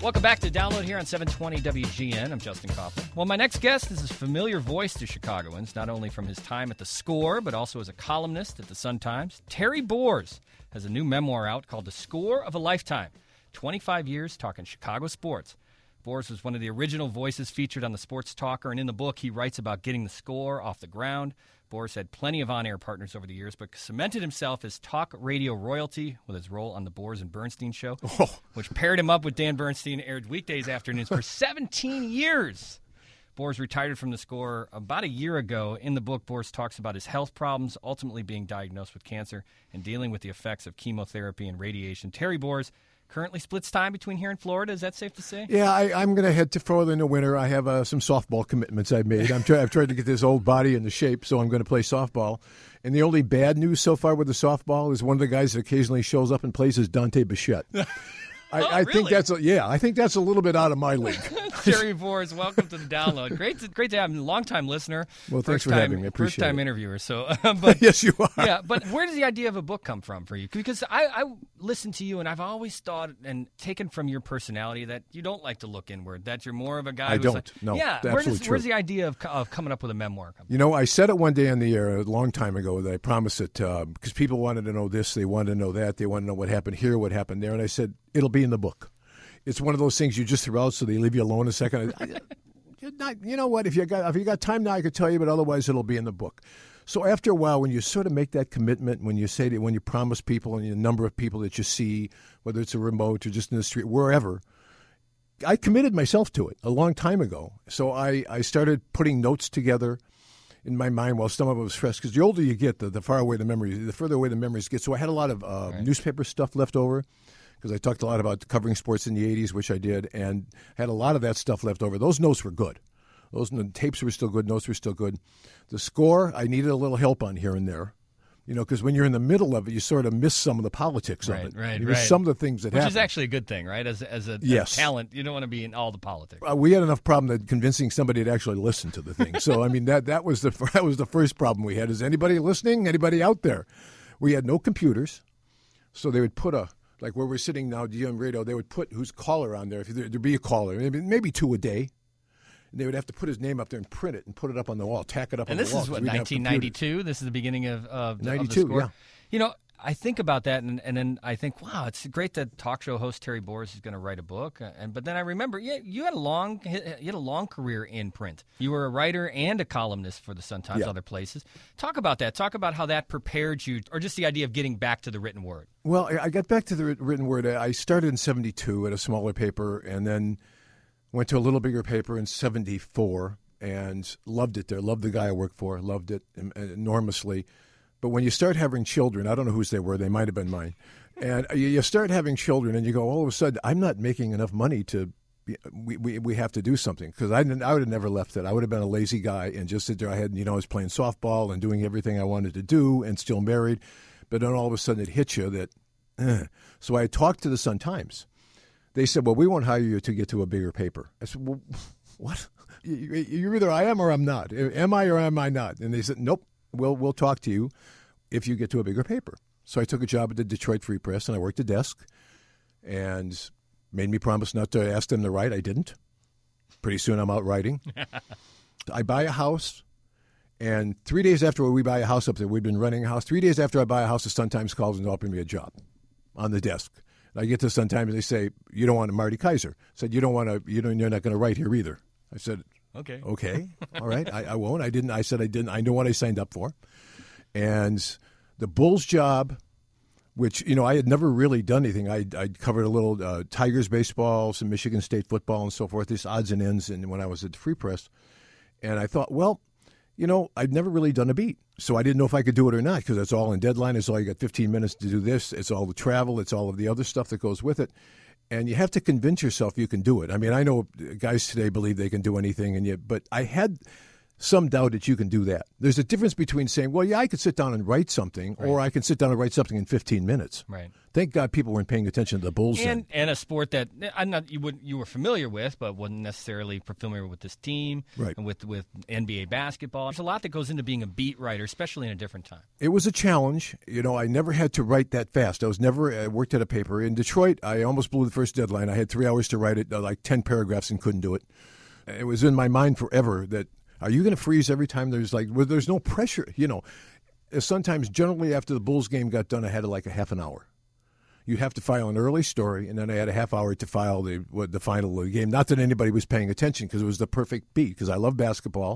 Welcome back to Download here on 720 WGN. I'm Justin Kaufman. Well, my next guest is a familiar voice to Chicagoans, not only from his time at The Score, but also as a columnist at the Sun-Times. Terry Boers has a new memoir out called The Score of a Lifetime, 25 years talking Chicago sports. Boers was one of the original voices featured on the Sports Talker, and in the book, he writes about getting the score off the ground. Boers had plenty of on-air partners over the years, but cemented himself as talk radio royalty with his role on the Boers and Bernstein show, which paired him up with Dan Bernstein, aired weekdays afternoons for 17 years. Boers retired from the Score about a year ago. In the book, Boers talks about his health problems, ultimately being diagnosed with cancer, and dealing with the effects of chemotherapy and radiation. Terry Boers currently splits time between here and Florida. Is that safe to say? Yeah, I'm going to head to Florida in the winter. I have some softball commitments I've made. I've tried to get this old body into shape, so I'm going to play softball. And the only bad news so far with the softball is one of the guys that occasionally shows up and plays is Dante Bichette. I really? think that's I think that's a little bit out of my league. Terry Boers, welcome to the Download. Great to have you. Long-time listener. Well, thanks for having me. I appreciate First-time it. interviewer. So, but, yes, you are. Yeah, but where does the idea of a book come from for you? Because I listen to you, and I've always thought and taken from your personality that you don't like to look inward, that you're more of a guy I who's don't. like, No, yeah, absolutely true. where's the idea of coming up with a memoir? You know, I said it one day on the air a long time ago that I promised it because people wanted to know this, they wanted to know that, they wanted to know what happened here, what happened there, and I said, it'll be in the book. It's one of those things you just throw out so they leave you alone a second. You know what? If you got time now, I could tell you, but otherwise it'll be in the book. So after a while, when you sort of make that commitment, when you promise people and the number of people that you see, whether it's a remote or just in the street, wherever, I committed myself to it a long time ago. So I started putting notes together in my mind while some of it was fresh. Because the older you get, the further away the memories get. So I had a lot of newspaper stuff left over, because I talked a lot about covering sports in the 80s, which I did, and had a lot of that stuff left over. Those notes were good. Those tapes were still good. Notes were still good. The Score, I needed a little help on here and there, because when you're in the middle of it, you sort of miss some of the politics of it. Right. You miss some of the things that happen. Which is actually a good thing, right? As a talent, you don't want to be in all the politics. We had enough problem that convincing somebody to actually listen to the thing. So, I mean, that was the first problem we had. Is anybody listening? Anybody out there? We had no computers, so they would put like where we're sitting now, GM Radio, they would put who's caller on there. If there'd be a caller, maybe two a day. And they would have to put his name up there and print it and put it up on the wall, tack it up on the wall. And this is what, 1992? This is the beginning of 92, the Score? yeah. You know, I think about that, and then I think, wow, it's great that talk show host Terry Boers is going to write a book. But then I remember, you had a long career in print. You were a writer and a columnist for the Sun-Times, other places. Talk about that. Talk about how that prepared you, or just the idea of getting back to the written word. Well, I got back to the written word. I started in 72 at a smaller paper, and then went to a little bigger paper in 74, and loved it there. Loved the guy I worked for. Loved it enormously. But when you start having children, I don't know whose they were. They might have been mine. And you start having children, and you go, all of a sudden, I'm not making enough money to. We have to do something, because I would have never left it. I would have been a lazy guy and just sit there. I was playing softball and doing everything I wanted to do, and still married. But then all of a sudden, it hits you that. So I talked to the Sun-Times. They said, well, we won't hire you to get to a bigger paper. I said, well, what? You're either I am or I'm not. Am I or am I not? And they said, nope. We'll talk to you if you get to a bigger paper. So I took a job at the Detroit Free Press, and I worked a desk, and made me promise not to ask them to write. I didn't. Pretty soon I'm out writing. I buy a house, and 3 days after we buy a house up there, we'd been renting a house. 3 days after I buy a house, the Sun-Times calls and offers me a job on the desk. And I get to the Sun-Times, and they say, you don't want Marty Kaiser. I said, you're not going to write here either. I said, Okay. All right. I won't. I didn't. I said I didn't. I know what I signed up for. And the Bulls job, which, I had never really done anything. I'd covered a little Tigers baseball, some Michigan State football and so forth, this odds and ends, and when I was at the Free Press. And I thought, well, I'd never really done a beat. So I didn't know if I could do it or not, because it's all in deadline. It's all you got 15 minutes to do this. It's all the travel. It's all of the other stuff that goes with it. And you have to convince yourself you can do it. I mean, I know guys today believe they can do anything, but I had some doubt that you can do that. There's a difference between saying, well, yeah, I could sit down and write something, or I can sit down and write something in 15 minutes. Right. Thank God people weren't paying attention to the Bulls then. And a sport that you were familiar with, but wasn't necessarily familiar with this team, right. and with NBA basketball. There's a lot that goes into being a beat writer, especially in a different time. It was a challenge. I never had to write that fast. I worked at a paper. In Detroit, I almost blew the first deadline. I had 3 hours to write it, like 10 paragraphs, and couldn't do it. It was in my mind forever that, are you going to freeze every time there's no pressure? Sometimes, generally, after the Bulls game got done, I had like a half an hour. You have to file an early story, and then I had a half hour to file the final of the game. Not that anybody was paying attention, because it was the perfect beat, because I love basketball,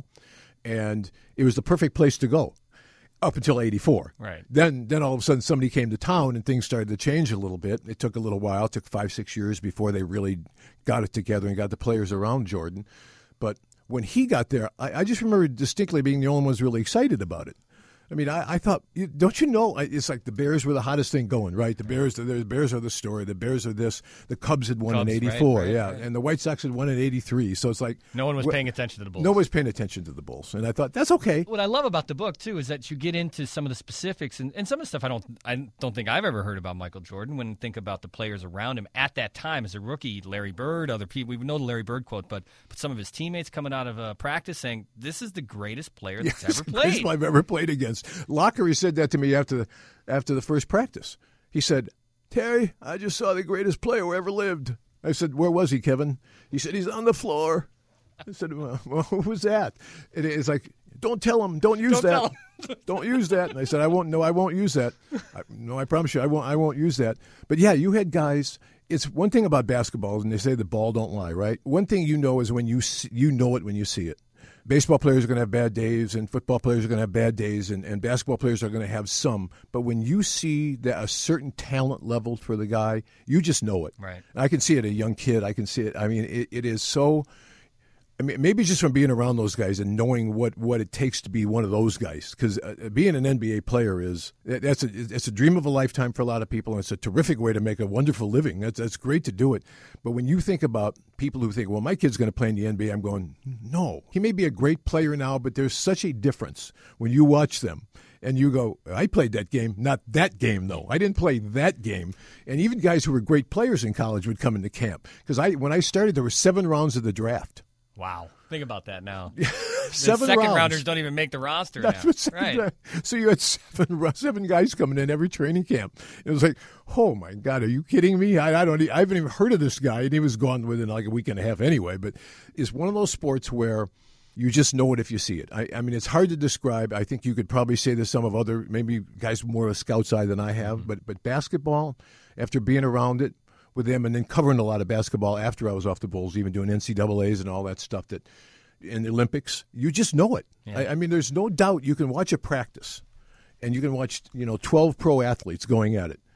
and it was the perfect place to go up until 84. Right. Then all of a sudden somebody came to town, and things started to change a little bit. It took a little while. It took 5-6 years before they really got it together and got the players around Jordan. But when he got there, I just remember distinctly being the only one who was really excited about it. I mean, I thought, don't you know, it's like the Bears were the hottest thing going, right? The Bears are the story. The Bears are this. The Cubs had won in 84, right, and the White Sox had won in 83. So it's like no one was paying attention to the Bulls. No one was paying attention to the Bulls, and I thought that's okay. What I love about the book too is that you get into some of the specifics and some of the stuff I don't think I've ever heard about Michael Jordan. When you think about the players around him at that time as a rookie, Larry Bird, other people, we know the Larry Bird quote, but some of his teammates coming out of practice saying, "This is the greatest player that's ever played." Greatest I've ever played against. Locker, he said that to me after the first practice. He said, "Terry, I just saw the greatest player who ever lived." I said, "Where was he, Kevin?" He said, "He's on the floor." I said, "Well, who was that?" It's like, "Don't tell him. Don't use that. Don't use that." And I said, "I won't use that. I promise you, I won't use that." But yeah, you had guys. It's one thing about basketball, and they say the ball don't lie, right? One thing you know is when you know it when you see it. Baseball players are going to have bad days, and football players are going to have bad days, and basketball players are going to have some. But when you see a certain talent level for the guy, you just know it. Right. I can see it, a young kid. I can see it. I mean, it is so. I mean, maybe just from being around those guys and knowing what it takes to be one of those guys, because being an NBA player it's a dream of a lifetime for a lot of people, and it's a terrific way to make a wonderful living. That's great to do it. But when you think about people who think, well, my kid's going to play in the NBA, I'm going, no. He may be a great player now, but there's such a difference when you watch them. And you go, I played that game, not that game, though. I didn't play that game. And even guys who were great players in college would come into camp. Because when I started, there were 7 rounds of the draft. Wow. Think about that now. 7 second rounds. Rounders don't even make the roster now. Right. So you had 7 guys coming in every training camp. It was like, oh, my God, are you kidding me? I haven't even heard of this guy, and he was gone within like a week and a half anyway. But it's one of those sports where you just know it if you see it. I mean, it's hard to describe. I think you could probably say this some of other, maybe guys more of a scout's eye than I have. Mm-hmm. But basketball, after being around it, with them and then covering a lot of basketball after I was off the Bulls, even doing NCAAs and all that stuff that in the Olympics, you just know it. Yeah. I mean, there's no doubt you can watch a practice and you can watch 12 pro athletes going at it.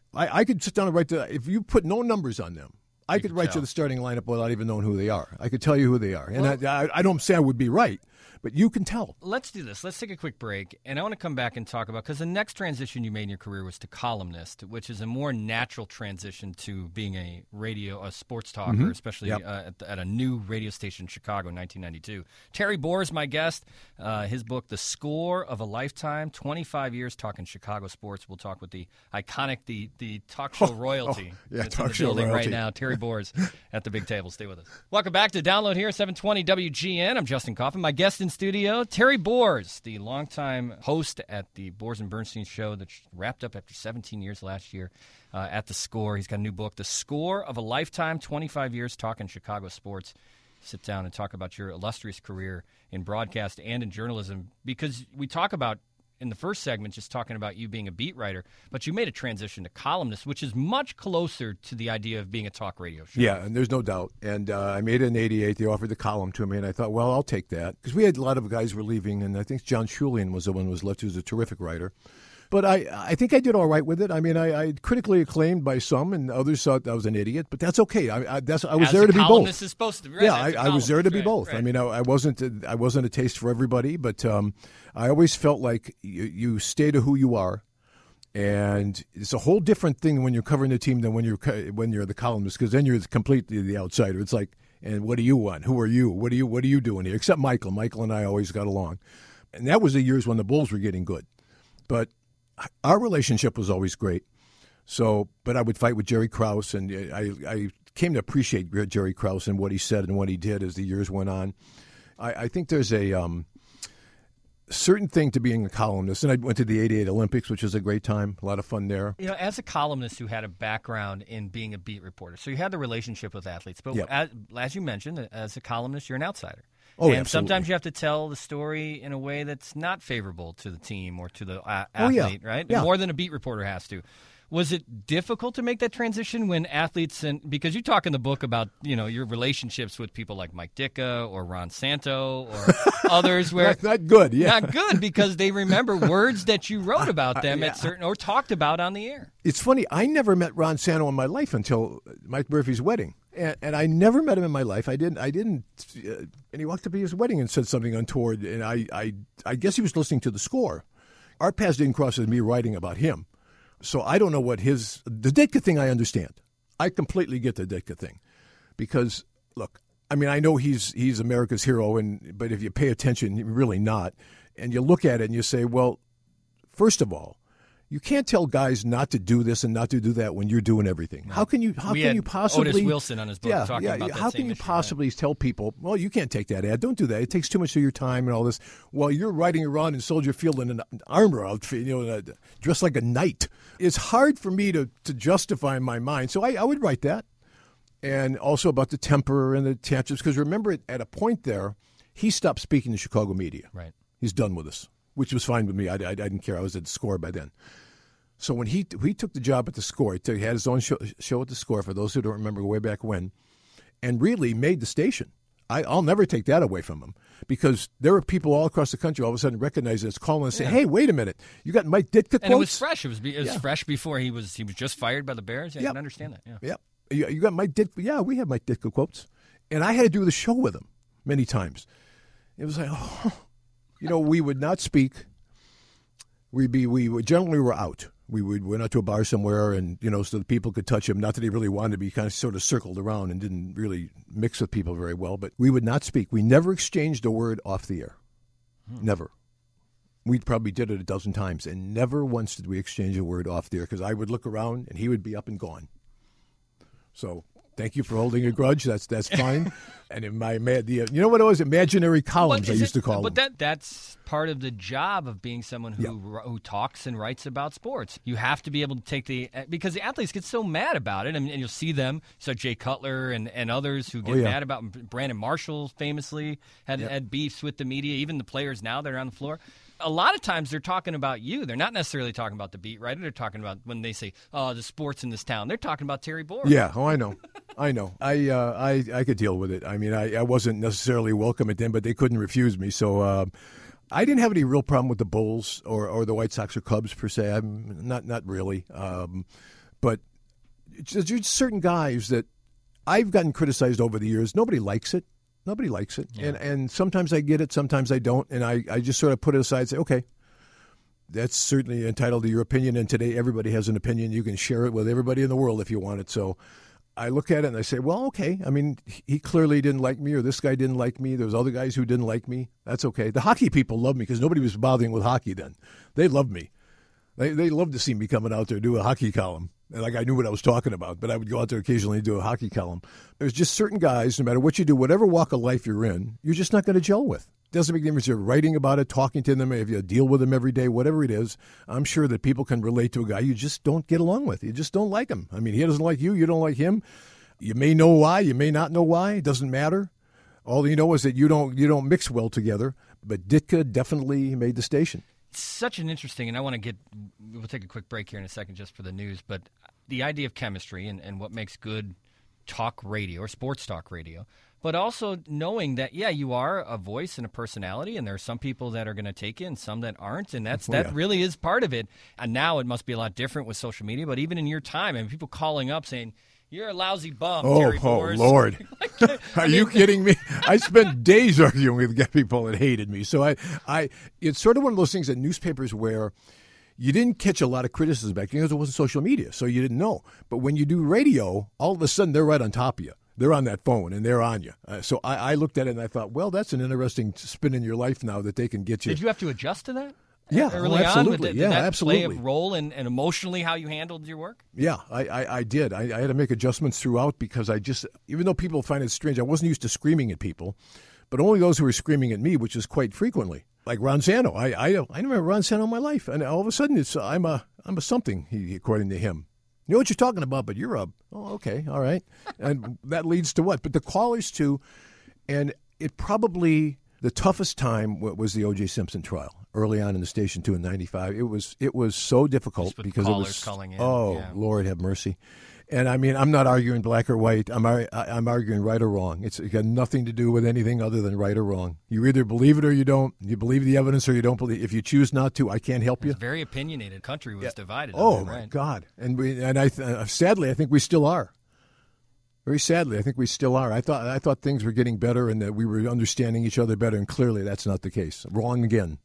I could sit down and write if you put no numbers on them, I could write you the starting lineup without even knowing who they are. I could tell you who they are. And I don't say I would be right, but you can tell. Let's do this. Let's take a quick break, and I want to come back and talk about, because the next transition you made in your career was to columnist, which is a more natural transition to being a sports talker, especially at a new radio station in Chicago in 1992. Terry Boer is my guest. His book, The Score of a Lifetime, 25 years talking Chicago sports. We'll talk with the iconic, the talk show royalty that's talk in the show building royalty. Right now. Terry Boer is at the big table. Stay with us. Welcome back to Download here, 720 WGN. I'm Justin Coffin. My guest in studio, Terry Boer, the longtime host at the Boers and Bernstein show that wrapped up after 17 years last year at The Score. He's got a new book, The Score of a Lifetime, 25 years talking Chicago sports. Sit down and talk about your illustrious career in broadcast and in journalism, because we talk about in the first segment just talking about you being a beat writer, but you made a transition to columnist, which is much closer to the idea of being a talk radio show. Yeah, and there's no doubt. And I made it in 88. They offered the column to me, and I thought, well, I'll take that. Because we had a lot of guys were leaving, and I think John Schulian was the one who was left, who's a terrific writer. But I think I did all right with it. I mean, I critically acclaimed by some, and others thought I was an idiot. But that's okay. I was there to be both. Is supposed to be, right? Yeah, I was there to be both. Right. I mean, I wasn't a taste for everybody, but I always felt like you stay to who you are, and it's a whole different thing when you're covering the team than when you're the columnist, because then you're completely the outsider. It's like And what do you want? Who are you? What are you doing here? Except Michael. Michael and I always got along. And that was the years when the Bulls were getting good. But our relationship was always great. So, but I would fight with Jerry Krause, and I came to appreciate Jerry Krause and what he said and what he did as the years went on. I think there's a certain thing to being a columnist, and I went to the '88 Olympics, which was a great time, a lot of fun there. You know, as a columnist who had a background in being a beat reporter, so you had the relationship with athletes, but Yep. as you mentioned, as a columnist, you're an outsider. Oh, and absolutely. sometimes you have to tell the story in a way that's not favorable to the team or to the yeah. athlete, right? Yeah. More than a beat reporter has to. Was it difficult to make that transition when athletes, and because you talk in the book about, you know, your relationships with people like Mike Ditka or Ron Santo or others, where not good, yeah. not good because they remember words that you wrote about them at certain or talked about on the air. It's funny. I never met Ron Santo in my life until Mike Murphy's wedding, and I never met him in my life. I didn't. And he walked up to his wedding and said something untoward, and I guess he was listening to the score. Our paths didn't cross as me writing about him, so I don't know what the Ditka thing. I understand. I completely get the Ditka thing, because look, I mean, I know he's America's hero, but if you pay attention, you're really not, and you look at it and you say, well, first of all, you can't tell guys not to do this and not to do that when you're doing everything. How can you possibly? Otis Wilson on his book talking about that how same can you issue, possibly tell people, well, you can't take that ad. Don't do that. It takes too much of your time and all this. While you're riding around in Soldier Field in an armor outfit, dressed like a knight. It's hard for me to justify in my mind. So I would write that, and also about the temper and the tantrums. Because remember, at a point there, he stopped speaking to Chicago media. Right. He's done with us, which was fine with me. I didn't care. I was at the Score by then. So when he took the job at the Score, he had his own show at the Score, for those who don't remember way back when, and really made the station. I'll never take that away from him, because there were people all across the country all of a sudden recognizing this, calling and saying, hey, wait a minute, you got Mike Ditka quotes? And it was fresh. It was fresh before he was just fired by the Bears. Yeah, I can understand that. Yeah. Yep. You got Mike Ditka. Yeah, we have Mike Ditka quotes. And I had to do the show with him many times. It was like, we would not speak. We generally were out. We went out to a bar somewhere, and so that people could touch him. Not that he really wanted to be, kind of sort of circled around and didn't really mix with people very well. But we would not speak. We never exchanged a word off the air. Never. We probably did it a dozen times, and never once did we exchange a word off the air, because I would look around and he would be up and gone. So thank you for holding a grudge. That's fine. And in my you know what it was? Imaginary columns, I used to call them. But that's part of the job of being someone who talks and writes about sports. You have to be able to take because the athletes get so mad about it, and you'll see them. So Jay Cutler and others who get mad about Brandon Marshall famously had beefs with the media, even the players now that are on the floor. A lot of times they're talking about you. They're not necessarily talking about the beat writer. They're talking about, when they say, the sports in this town, they're talking about Terry Boers. Yeah, I know. I could deal with it. I mean, I wasn't necessarily welcome at them, but they couldn't refuse me. So I didn't have any real problem with the Bulls or the White Sox or Cubs per se. I'm not really. But there's certain guys that I've gotten criticized over the years. Nobody likes it. Nobody likes it. Yeah. And sometimes I get it, sometimes I don't. And I just sort of put it aside and say, okay, that's certainly entitled to your opinion. And today everybody has an opinion. You can share it with everybody in the world if you want it. So I look at it and I say, well, okay. I mean, he clearly didn't like me, or this guy didn't like me. There's other guys who didn't like me. That's okay. The hockey people love me, because nobody was bothering with hockey then. They loved me. They loved to see me coming out there do a hockey column. And like, I knew what I was talking about, but I would go out there occasionally and do a hockey column. There's just certain guys, no matter what you do, whatever walk of life you're in, you're just not going to gel with. Doesn't make any difference if you're writing about it, talking to them, if you deal with them every day, whatever it is. I'm sure that people can relate to a guy you just don't get along with. You just don't like him. I mean, he doesn't like you. You don't like him. You may know why. You may not know why. It doesn't matter. All you know is that you don't mix well together. But Ditka definitely made the station. Such an interesting, and we'll take a quick break here in a second just for the news, but the idea of chemistry and what makes good talk radio or sports talk radio, but also knowing that, you are a voice and a personality, and there are some people that are going to take it and some that aren't, and that really is part of it. And now it must be a lot different with social media, but even in your time, and people calling up saying, you're a lousy bum, Terry Boers. Oh, Lord. Are you kidding me? I spent days arguing with people that hated me. So it's sort of one of those things that newspapers where you didn't catch a lot of criticism back then because it wasn't social media, so you didn't know. But when you do radio, all of a sudden they're right on top of you. They're on that phone, and they're on you. So I looked at it, and I thought, well, that's an interesting spin in your life now that they can get you. Did you have to adjust to that? Yeah, early absolutely. on? Did that absolutely. play a role in emotionally how you handled your work? Yeah, I did. I had to make adjustments throughout because even though people find it strange, I wasn't used to screaming at people, but only those who were screaming at me, which is quite frequently. Like Ron Santo. I remember Ron Santo in my life, and all of a sudden I'm a something, according to him. You know what you're talking about, but you're okay, all right. And that leads to what? But the callers, too, and it probably, the toughest time was the O.J. Simpson trial early on in the station, too, in 95. It was so difficult because it was, calling in. Lord have mercy. And, I mean, I'm not arguing black or white. I'm arguing right or wrong. It's got nothing to do with anything other than right or wrong. You either believe it or you don't. You believe the evidence or you don't believe. If you choose not to, I can't help you. It's very opinionated. Country was divided. My God! And sadly, I think we still are. Very sadly, I think we still are. I thought things were getting better and that we were understanding each other better, and clearly that's not the case. Wrong again.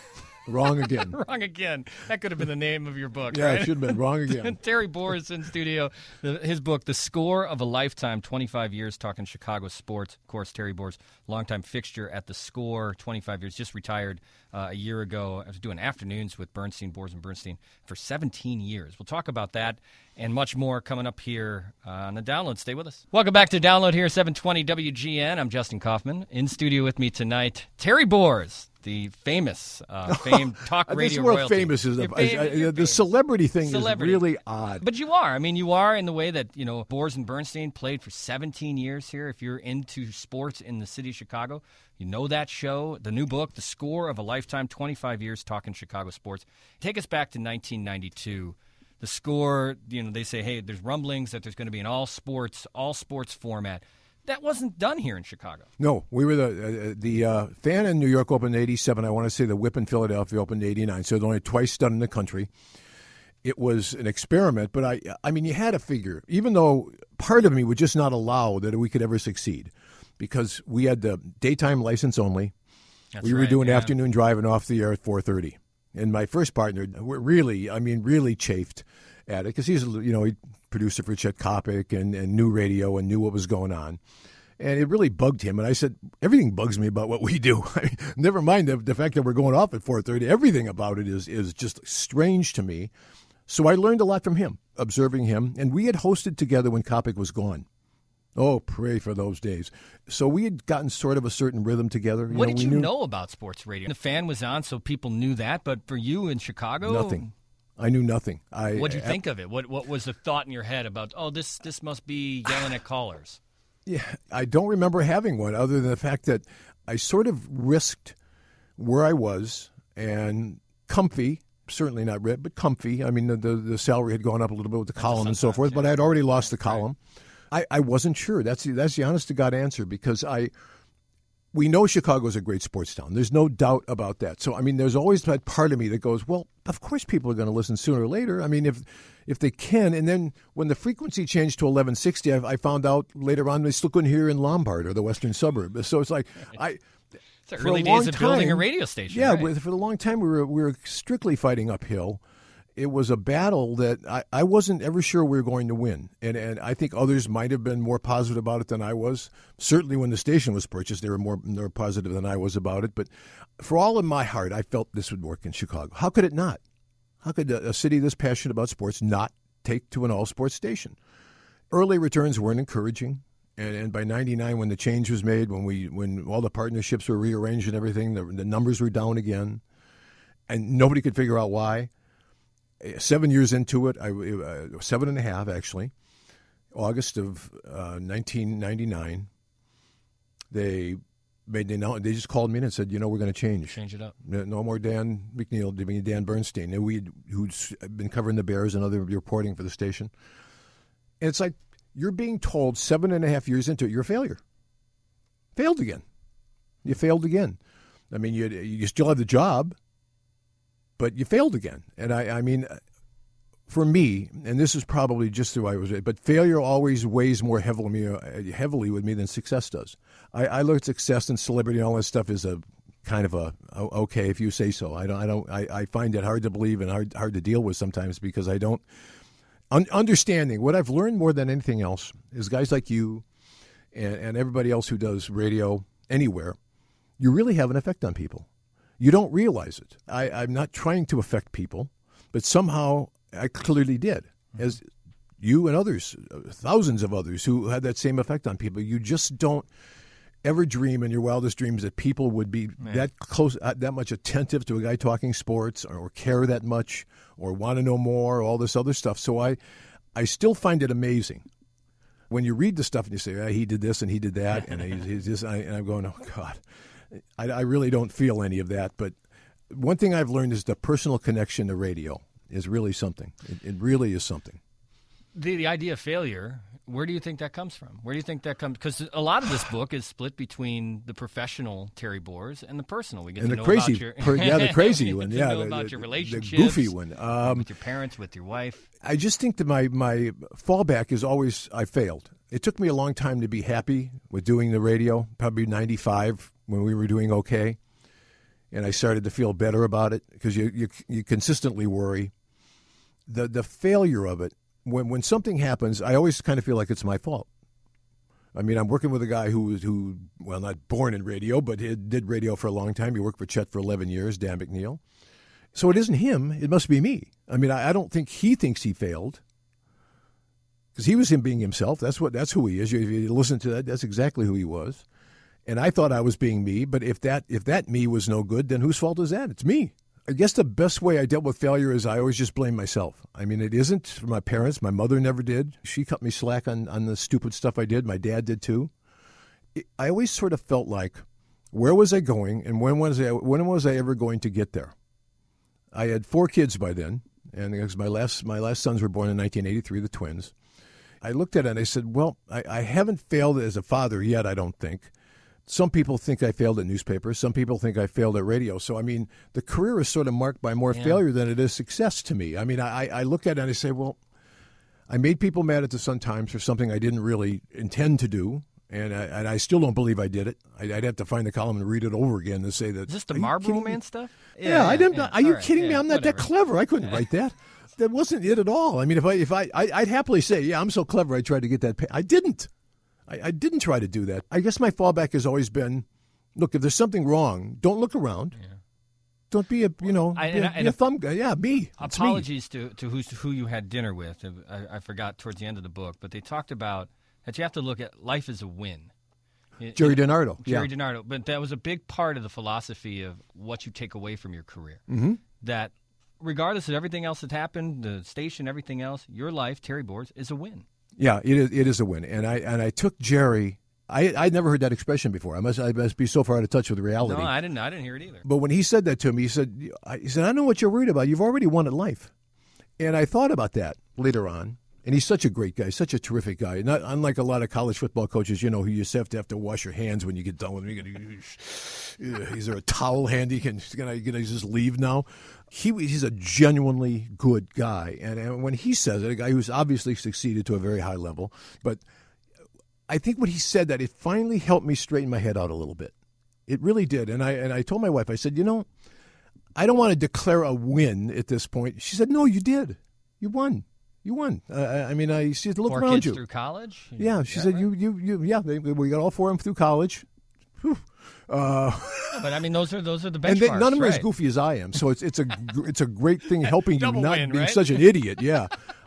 Wrong again. Wrong again. That could have been the name of your book, yeah, right? It should have been. Wrong again. Terry Boers in studio. His book, The Score of a Lifetime, 25 years talking Chicago sports. Of course, Terry Boers, longtime fixture at The Score, 25 years, just retired a year ago. I was doing afternoons with Bernstein, Boers and Bernstein, for 17 years. We'll talk about that and much more coming up here on the Download. Stay with us. Welcome back to Download here, 720 WGN. I'm Justin Kaufman. In studio with me tonight, Terry Boers, the famed talk radio world royalty. Famous is the famous. celebrity thing is really odd. But you are. I mean, you are in the way that, Boers and Bernstein played for 17 years here. If you're into sports in the city of Chicago, you know that show. The new book, The Score of a Lifetime, 25 years talking Chicago sports. Take us back to 1992. The Score, they say, hey, there's rumblings that there's going to be an all sports format. That wasn't done here in Chicago. No, we were the Fan in New York opened in 87. I want to say the Whip in Philadelphia opened in 89. So it's only twice done in the country. It was an experiment, but I mean, you had to figure, even though part of me would just not allow that we could ever succeed, because we had the daytime license only. We were doing afternoon driving off the air at 4:30. And my first partner really chafed at it because he's, he producer for Chet Kopic and knew radio and knew what was going on. And it really bugged him. And I said, everything bugs me about what we do. Never mind the fact that we're going off at 4:30. Everything about it is just strange to me. So I learned a lot from him, observing him. And we had hosted together when Kopic was gone. Oh, pray for those days. So we had gotten sort of a certain rhythm together. What did you know about sports radio? The Fan was on, so people knew that. But for you in Chicago? Nothing. I knew nothing. What did you think of it? What was the thought in your head about, this must be yelling at callers? Yeah, I don't remember having one other than the fact that I sort of risked where I was and comfy, certainly not red, but comfy. I mean, the salary had gone up a little bit with the column and so forth, but I had already lost the column. I wasn't sure. That's the honest-to-God answer because we know Chicago's a great sports town. There's no doubt about that. So, I mean, there's always that part of me that goes, well, of course people are going to listen sooner or later. I mean, if they can. And then when the frequency changed to 1160, I found out later on they still couldn't hear in Lombard or the western suburb. So it's like it's the early days of building a radio station. Yeah, right? For a long time we were strictly fighting uphill. It was a battle that I wasn't ever sure we were going to win. And I think others might have been more positive about it than I was. Certainly when the station was purchased, they were more positive than I was about it. But for all in my heart, I felt this would work in Chicago. How could it not? How could a city this passionate about sports not take to an all-sports station? Early returns weren't encouraging. And by 99, when the change was made, when all the partnerships were rearranged and everything, the numbers were down again. And nobody could figure out why. 7 years into it, 7.5 actually, August of 1999, they just called me in and said, we're going to change it up. No more Dan McNeil, Dan Bernstein, who's been covering the Bears and other reporting for the station. And it's like you're being told 7.5 years into it, you're a failure. Failed again. You failed again. I mean, you still have the job. But you failed again. And I mean, for me, and this is probably just who I was, but failure always weighs more heavily with me than success does. I look at success and celebrity and all that stuff as a kind of okay, if you say so. I find it hard to believe and hard to deal with sometimes because I don't understanding. What I've learned more than anything else is guys like you and everybody else who does radio anywhere, you really have an effect on people. You don't realize it. I'm not trying to affect people, but somehow I clearly did, as you and others, thousands of others who had that same effect on people. You just don't ever dream in your wildest dreams that people would be that close, that much attentive to a guy talking sports, or care that much, or want to know more, all this other stuff. So I still find it amazing when you read the stuff and you say, he did this and he did that, and he's just, and I'm going, oh God, I really don't feel any of that. But one thing I've learned is the personal connection to radio is really something. It really is something. The idea of failure, where do you think that comes from? Where do you think that comes? Because a lot of this book is split between the professional Terry Boers and the personal. We get and to the know crazy, about your the crazy one, about your relationships, the goofy one, with your parents, with your wife. I just think that my fallback is always I failed. It took me a long time to be happy with doing the radio, probably 95 when we were doing okay, and I started to feel better about it because you consistently worry. The failure of it, when something happens, I always kind of feel like it's my fault. I mean, I'm working with a guy who not born in radio, but he did radio for a long time. He worked for Chet for 11 years, Dan McNeil. So it isn't him. It must be me. I mean, I don't think he thinks he failed because he was him being himself. That's who he is. If you listen to that, that's exactly who he was. And I thought I was being me, but if that me was no good, then whose fault is that? It's me. I guess the best way I dealt with failure is I always just blame myself. I mean, it isn't for my parents. My mother never did. She cut me slack on the stupid stuff I did. My dad did too. I always sort of felt like, where was I going, and when was I ever going to get there? I had 4 kids by then, and because my last sons were born in 1983, the twins. I looked at it and I said, well, I haven't failed as a father yet, I don't think. Some people think I failed at newspapers. Some people think I failed at radio. So, I mean, the career is sort of marked by more failure than it is success to me. I mean, I look at it and I say, well, I made people mad at the Sun-Times for something I didn't really intend to do, and I still don't believe I did it. I'd have to find the column and read it over again to say that. Is this the Marlboro Man stuff? Yeah, I didn't. Are you kidding me? I'm not that clever. I couldn't write that. That wasn't it at all. I mean, I'd happily say, yeah, I'm so clever I tried to get that. I didn't. I didn't try to do that. I guess my fallback has always been, look, if there's something wrong, don't look around. Yeah. Don't be be a thumb guy. Yeah, me. Apologies to who you had dinner with. I forgot towards the end of the book, but they talked about that you have to look at life as a win. Jerry DiNardo. Jerry DiNardo. But that was a big part of the philosophy of what you take away from your career. Mm-hmm. That regardless of everything else that's happened, the station, everything else, your life, Terry Boers, is a win. Yeah, it is a win, and I took Jerry. I'd never heard that expression before. I must be so far out of touch with reality. No, I didn't hear it either. But when he said that to me, he said, I know what you're worried about. You've already won at life, and I thought about that later on. And he's such a great guy, such a terrific guy. Not unlike a lot of college football coaches, who you just have to wash your hands when you get done with them. Is there a towel handy? Can I just leave now? He's a genuinely good guy. And when he says it, a guy who's obviously succeeded to a very high level, but I think when he said that, it finally helped me straighten my head out a little bit. It really did. And I told my wife, I said, I don't want to declare a win at this point. She said, no, you did. You won. You won. I see. Look around you. 4 kids through college. Yeah, she said right? Yeah. We got all 4 of them through college. But I mean, those are the benchmarks. And none of them right? are as goofy as I am. So it's a great thing helping you not win, being right? such an idiot. Yeah.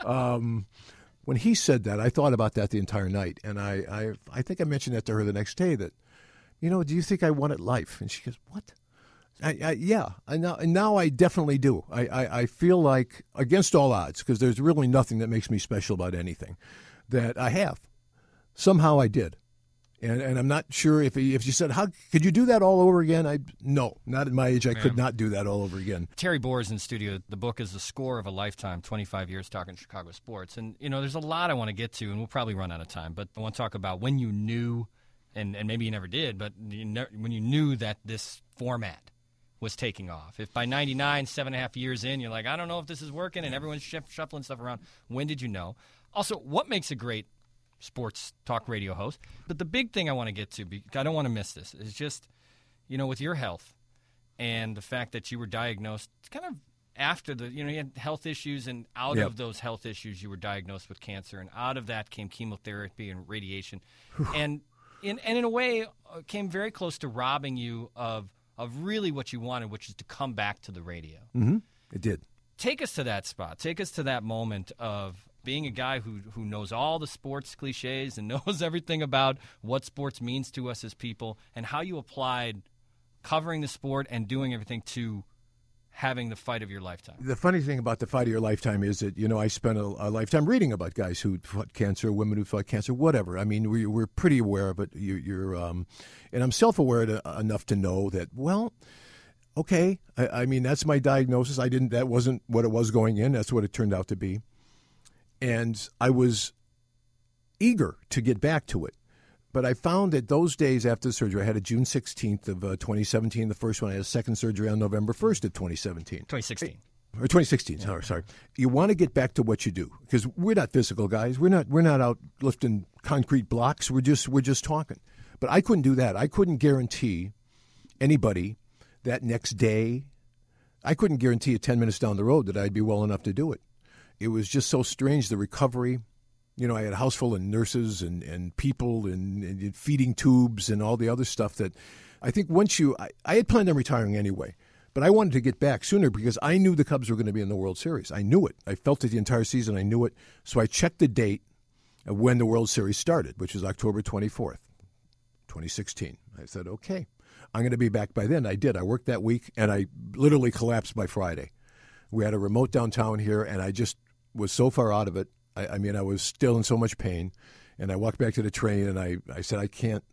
When he said that, I thought about that the entire night, and I think I mentioned that to her the next day. That, do you think I won at life? And she goes, what? Yeah, and now I definitely do. I feel like, against all odds, because there's really nothing that makes me special about anything, that I have. Somehow I did. And I'm not sure if you said, how could you do that all over again? No, not at my age. I could not do that all over again. Terry Boers in studio. The book is the score of a lifetime, 25 years talking Chicago sports. And, there's a lot I want to get to, and we'll probably run out of time. But I want to talk about when you knew, and maybe you never did, but when you knew that this format was taking off. If by 99, 7.5 years in, you're like, I don't know if this is working, and everyone's shuffling stuff around. When did you know? Also, what makes a great sports talk radio host? But the big thing I want to get to, because I don't want to miss this, is just, with your health and the fact that you were diagnosed kind of after you had health issues, and out of those health issues, you were diagnosed with cancer, and out of that came chemotherapy and radiation. And and in a way came very close to robbing you of really what you wanted, which is to come back to the radio. Mm-hmm. It did. Take us to that spot. Take us to that moment of being a guy who knows all the sports cliches and knows everything about what sports means to us as people, and how you applied covering the sport and doing everything to having the fight of your lifetime. The funny thing about the fight of your lifetime is that, I spent a lifetime reading about guys who fought cancer, women who fought cancer, whatever. I mean, we're pretty aware of it. And I'm self-aware enough to know that, well, okay, I mean, that's my diagnosis. That wasn't what it was going in. That's what it turned out to be. And I was eager to get back to it. But I found that those days after the surgery, I had a June 16th of 2017, the first one. I had a second surgery on November 1st of 2017. 2016. Or 2016, yeah. Sorry. You want to get back to what you do, because we're not physical guys. We're not out lifting concrete blocks. We're just talking. But I couldn't do that. I couldn't guarantee anybody that next day. I couldn't guarantee 10 minutes down the road that I'd be well enough to do it. It was just so strange, the recovery. I had a house full of nurses and people and feeding tubes and all the other stuff that I think I had planned on retiring anyway, but I wanted to get back sooner because I knew the Cubs were going to be in the World Series. I knew it. I felt it the entire season. I knew it. So I checked the date of when the World Series started, which was October 24th, 2016. I said, okay, I'm going to be back by then. I did. I worked that week, and I literally collapsed by Friday. We had a remote downtown here, and I just was so far out of it. I mean, I was still in so much pain, and I walked back to the train, and I said, I can't,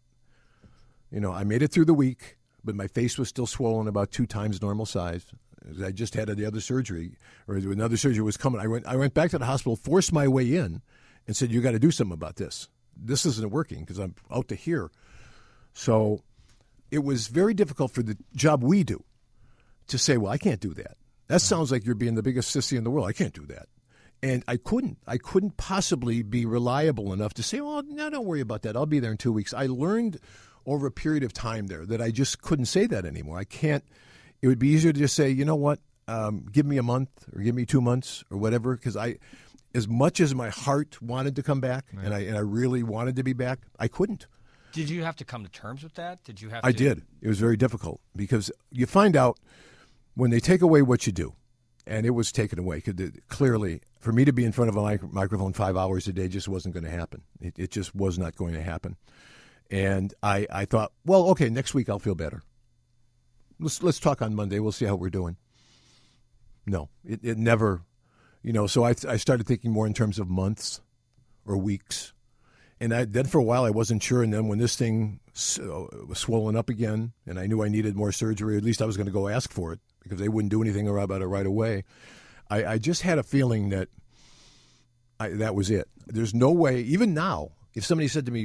I made it through the week, but my face was still swollen about 2 times normal size. I just had the other surgery, or another surgery was coming. I went back to the hospital, forced my way in, and said, you got to do something about this. This isn't working because I'm out to here. So it was very difficult for the job we do to say, well, I can't do that. That sounds like you're being the biggest sissy in the world. I can't do that. And I couldn't possibly be reliable enough to say, well, no, don't worry about that. I'll be there in 2 weeks. I learned over a period of time there that I just couldn't say that anymore. I can't. It would be easier to just say, you know what, give me a month or give me 2 months or whatever, because as much as my heart wanted to come back, right, and I really wanted to be back, I couldn't. Did you have to come to terms with that? Did you have? I did. It was very difficult because you find out when they take away what you do. And it was taken away. Clearly, for me to be in front of a microphone 5 hours a day just wasn't going to happen. It just was not going to happen. And I thought, well, okay, next week I'll feel better. Let's talk on Monday. We'll see how we're doing. No, it never, so I started thinking more in terms of months or weeks. And then for a while I wasn't sure. And then when this thing was swollen up again and I knew I needed more surgery, at least I was going to go ask for it, because they wouldn't do anything about it right away. I just had a feeling that that was it. There's no way, even now, if somebody said to me,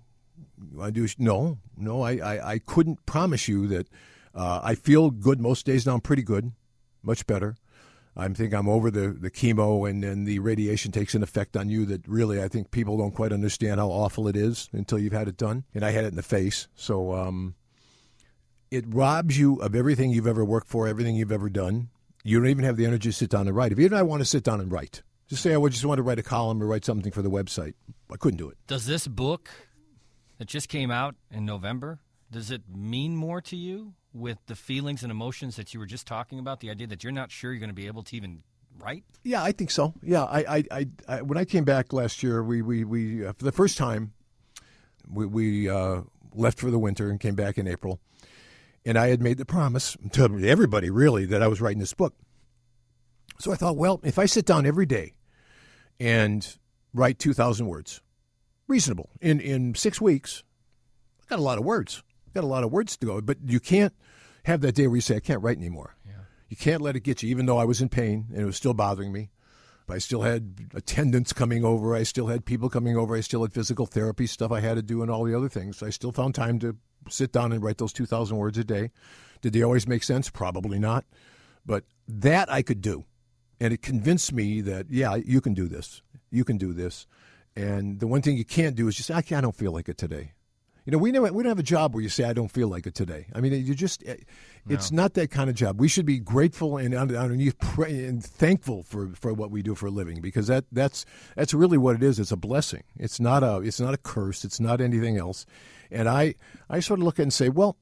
I couldn't promise you that I feel good most days now. I'm pretty good, much better. I think I'm over the chemo and then the radiation takes an effect on you that really I think people don't quite understand how awful it is until you've had it done. And I had it in the face. So it robs you of everything you've ever worked for, everything you've ever done. You don't even have the energy to sit down and write. If even I want to sit down and write, just say I would just want to write a column or write something for the website, I couldn't do it. Does this book that just came out in November, does it mean more to you with the feelings and emotions that you were just talking about, the idea that you're not sure you're going to be able to even write? Yeah, I think so. Yeah, I when I came back last year, we for the first time, we left for the winter and came back in April. And I had made the promise to everybody, really, that I was writing this book. So I thought, well, if I sit down every day and write 2,000 words, reasonable, in 6 weeks, I got a lot of words. Got a lot of words to go. But you can't have that day where you say, I can't write anymore. Yeah. You can't let it get you, even though I was in pain and it was still bothering me. I still had attendants coming over. I still had people coming over. I still had physical therapy stuff I had to do and all the other things. I still found time to sit down and write those 2,000 words a day. Did they always make sense? Probably not. But that I could do. And it convinced me that, yeah, you can do this. You can do this. And the one thing you can't do is just say, I don't feel like it today. we don't have a job where you say, I don't feel like it today. I mean, it's not that kind of job. We should be grateful and underneath and thankful for what we do for a living, because that's really what it is. It's a blessing. It's not a curse. It's not anything else. And I sort of look at it and say, well,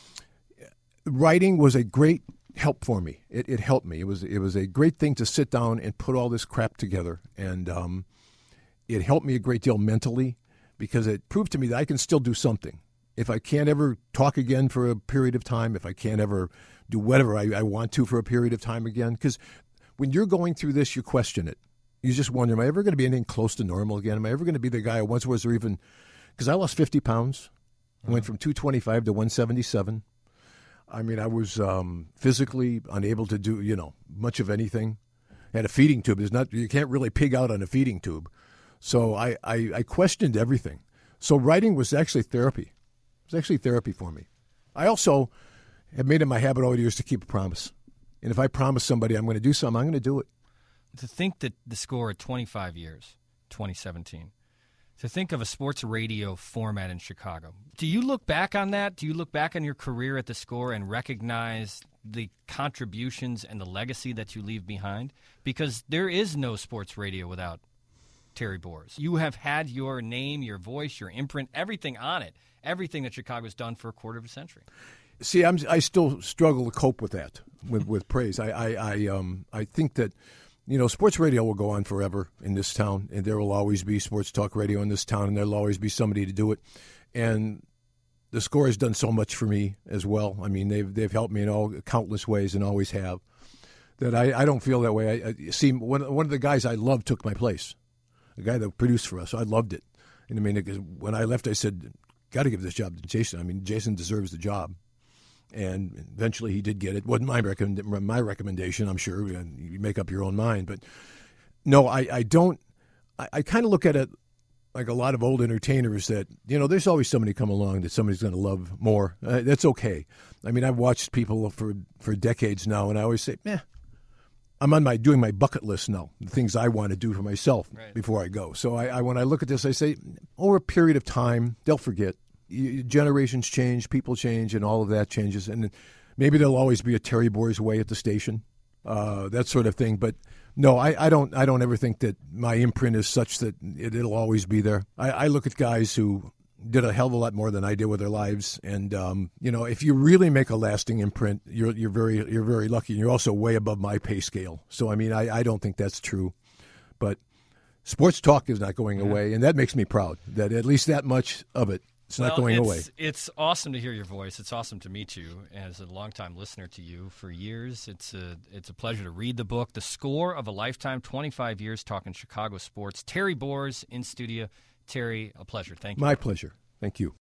writing was a great help for me. It helped me. It was a great thing to sit down and put all this crap together, and it helped me a great deal mentally, because it proved to me that I can still do something. If I can't ever talk again for a period of time, if I can't ever do whatever I want to for a period of time again, because when you're going through this, you question it. You just wonder, am I ever going to be anything close to normal again? Am I ever going to be the guy I once was, or even, because I lost 50 pounds. I went from 225 to 177. I mean, I was physically unable to do, much of anything. I had a feeding tube. You can't really pig out on a feeding tube. So I questioned everything. So writing was actually therapy. It was actually therapy for me. I also have made it my habit over the years to keep a promise. And if I promise somebody I'm going to do something, I'm going to do it. To think that the Score at 25 years, 2017, to think of a sports radio format in Chicago. Do you look back on that? Do you look back on your career at the Score and recognize the contributions and the legacy that you leave behind? Because there is no sports radio without Terry Boers. You have had your name, your voice, your imprint, everything on it, everything that Chicago's done for a quarter of a century. See, I still struggle to cope with that, with praise. I think that, sports radio will go on forever in this town, and there will always be sports talk radio in this town, and there will always be somebody to do it. And the Score has done so much for me as well. I mean, they've helped me in all countless ways and always have. That I don't feel that way. I see, one of the guys I loved took my place. A guy that produced for us. So I loved it. And I mean, when I left, I said, got to give this job to Jason. I mean, Jason deserves the job. And eventually he did get it. Wasn't my recommendation, I'm sure. You make up your own mind. But no, I don't. I kind of look at it like a lot of old entertainers that, there's always somebody come along that somebody's going to love more. That's okay. I mean, I've watched people for decades now, and I always say, I'm doing my bucket list now, the things I want to do for myself before I go. So when I look at this, I say, over a period of time, they'll forget. Generations change, people change, and all of that changes. And maybe there'll always be a Terry Boers way at the station, that sort of thing. But no, I don't ever think that my imprint is such that it'll always be there. I look at guys who did a hell of a lot more than I did with their lives, and if you really make a lasting imprint, you're very lucky, and you're also way above my pay scale. So I mean, I don't think that's true, but sports talk is not going away, and that makes me proud that at least that much of it's not going away. It's awesome to hear your voice. It's awesome to meet you as a longtime listener to you for years. It's a pleasure to read the book, The Score of a Lifetime, 25 years talking Chicago sports. Terry Boers in studio. Terry, a pleasure. Thank you. My pleasure. Thank you.